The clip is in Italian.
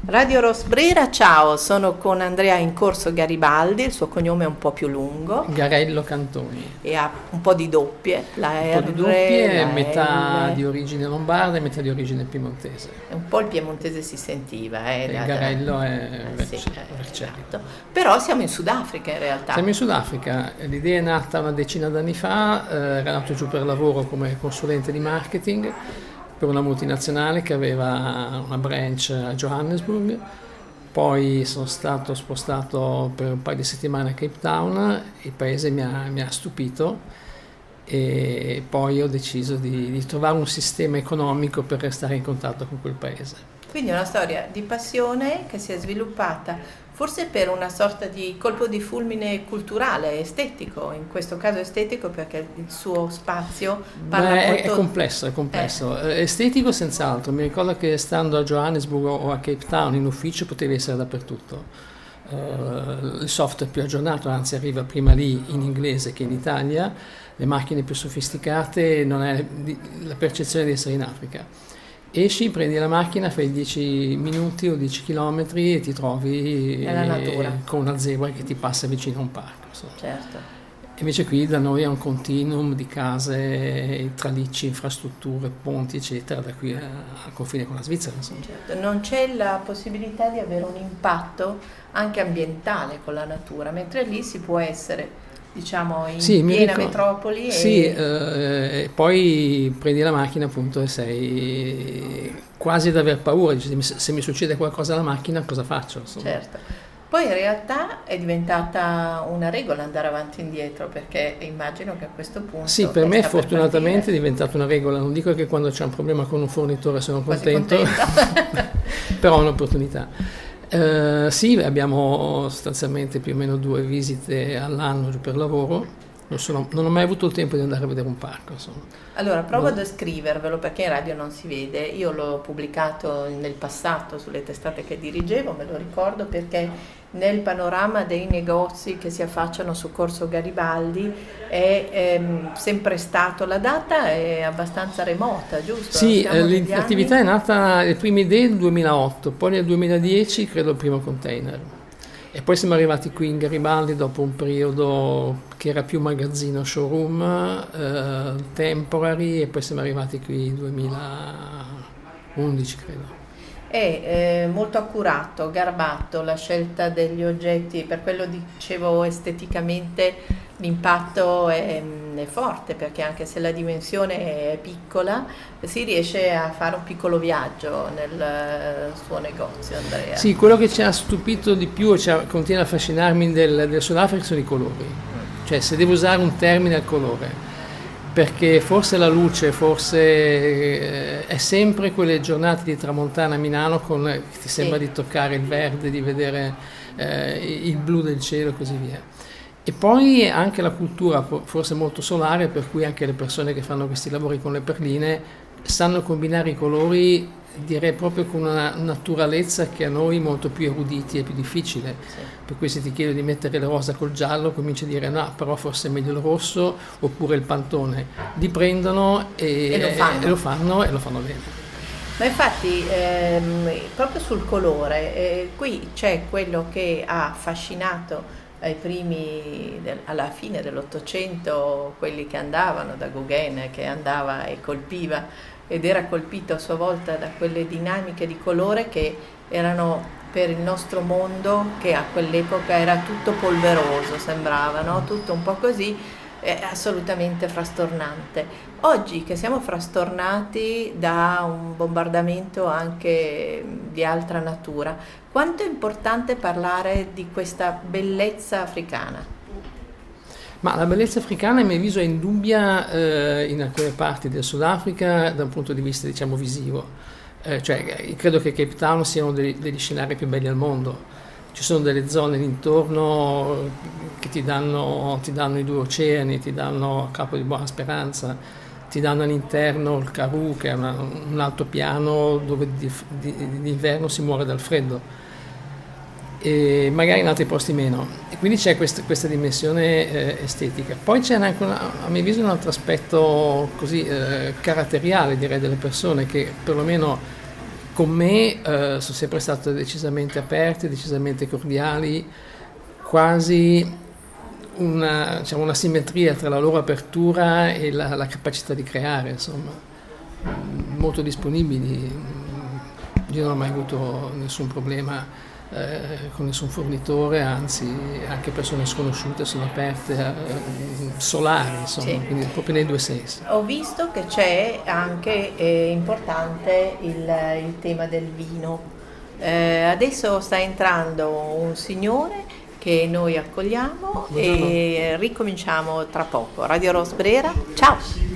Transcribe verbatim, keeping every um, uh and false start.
Radio Rosbrera, ciao, sono con Andrea in Corso Garibaldi, il suo cognome è un po' più lungo. Garello Cantoni. E ha un po' di doppie, la Un R, po' di doppie, la metà L. di origine lombarda e metà di origine piemontese. Un po' il piemontese si sentiva, eh, E da- il Garello da- è eh, sì, Verce- eh, Vercelli. esatto. Però siamo in Sudafrica in realtà. Siamo in Sudafrica, l'idea è nata una decina d'anni fa, eh, era nato giù per lavoro come consulente di marketing per una multinazionale che aveva una branch a Johannesburg. Poi sono stato spostato per un paio di settimane a Cape Town, il paese mi ha, mi ha stupito e poi ho deciso di, di trovare un sistema economico per restare in contatto con quel paese. Quindi è una storia di passione che si è sviluppata forse per una sorta di colpo di fulmine culturale, estetico, in questo caso estetico perché il suo spazio parla Beh, molto... è complesso, è complesso. Eh. Estetico senz'altro, mi ricordo che stando a Johannesburg o a Cape Town in ufficio potevi essere dappertutto. Uh, il software più aggiornato, anzi arriva prima lì in inglese che in Italia, le macchine più sofisticate, non è la percezione di essere in Africa. Esci, prendi la macchina, fai dieci minuti o dieci chilometri e ti trovi Nella natura. con una zebra che ti passa vicino a un parco. Insomma. Certo. Invece qui da noi è un continuum di case, tralicci, infrastrutture, ponti, eccetera, da qui al confine con la Svizzera. Insomma. Certo, non c'è la possibilità di avere un impatto anche ambientale con la natura, mentre lì si può essere, diciamo, in sì, piena ricordo, metropoli. Sì, e... eh, poi prendi la macchina appunto e sei quasi ad aver paura, dici, se mi succede qualcosa alla macchina cosa faccio? Insomma. Certo. Poi in realtà è diventata una regola andare avanti e indietro, perché immagino che a questo punto... Sì, per me sta fortunatamente per è diventata una regola, non dico che quando c'è un problema con un fornitore sono Quasi contento, però è un'opportunità. Uh, sì, abbiamo sostanzialmente più o meno due visite all'anno per lavoro, non, sono, non ho mai avuto il tempo di andare a vedere un parco. Insomma. Allora, provo no. a descrivervelo perché in radio non si vede, io l'ho pubblicato nel passato sulle testate che dirigevo, me lo ricordo perché nel panorama dei negozi che si affacciano su Corso Garibaldi è ehm, sempre stato, la data è abbastanza remota, giusto? Sì, eh, l'attività è nata le prime idee nel duemilaotto, poi nel duemiladieci credo il primo container e poi siamo arrivati qui in Garibaldi dopo un periodo che era più magazzino showroom, eh, temporary, e poi siamo arrivati qui nel duemilaundici credo. È eh, molto accurato, garbato la scelta degli oggetti, per quello dicevo esteticamente l'impatto è, è forte, perché anche se la dimensione è piccola si riesce a fare un piccolo viaggio nel suo negozio, Andrea. Sì, quello che ci ha stupito di più e ci ha, continua a affascinarmi del, del Sudafrica sono i colori, cioè se devo usare un termine al colore. Perché forse la luce, forse eh, è sempre quelle giornate di tramontana a Milano con, che ti sembra sì. di toccare il verde, di vedere eh, il blu del cielo e così via. E poi anche la cultura, forse molto solare, per cui anche le persone che fanno questi lavori con le perline sanno combinare i colori, direi proprio con una naturalezza che a noi molto più eruditi è più difficile. Sì. Per cui se ti chiedo di mettere il rosa col giallo cominci a dire no, però forse è meglio il rosso oppure il pantone. Li prendono e, e, lo, fanno. e lo fanno e lo fanno bene. Ma infatti ehm, proprio sul colore, eh, qui c'è quello che ha affascinato ai primi, del, alla fine dell'Ottocento, quelli che andavano da Gauguin, che andava e colpiva ed era colpito a sua volta da quelle dinamiche di colore che erano per il nostro mondo, che a quell'epoca era tutto polveroso, sembrava, no? Tutto un po' così, è assolutamente frastornante. Oggi che siamo frastornati da un bombardamento anche di altra natura, quanto è importante parlare di questa bellezza africana? Ma la bellezza africana, a mio avviso, è indubbia eh, in alcune parti del Sudafrica da un punto di vista, diciamo, visivo. Eh, cioè, credo che Cape Town sia uno degli, degli scenari più belli al mondo. Ci sono delle zone intorno che ti danno, ti danno i due oceani, ti danno Capo di Buona Speranza, ti danno all'interno il Karoo, che è una, un altopiano dove di, di, d'inverno si muore dal freddo. E magari in altri posti meno, e quindi c'è questa, questa dimensione eh, estetica. Poi c'è anche una, a mio avviso un altro aspetto così eh, caratteriale, direi, delle persone che perlomeno con me eh, sono sempre state decisamente aperte, decisamente cordiali, quasi una, diciamo, una simmetria tra la loro apertura e la, la capacità di creare, insomma, molto disponibili. Io non ho mai avuto nessun problema eh, con nessun fornitore, anzi anche persone sconosciute sono aperte, eh, solari, insomma, sì. Quindi proprio nei due sensi. Ho visto che c'è anche eh, importante il, il tema del vino. Eh, adesso sta entrando un signore che noi accogliamo. Buongiorno. E ricominciamo tra poco. Radio Rosbrera, ciao!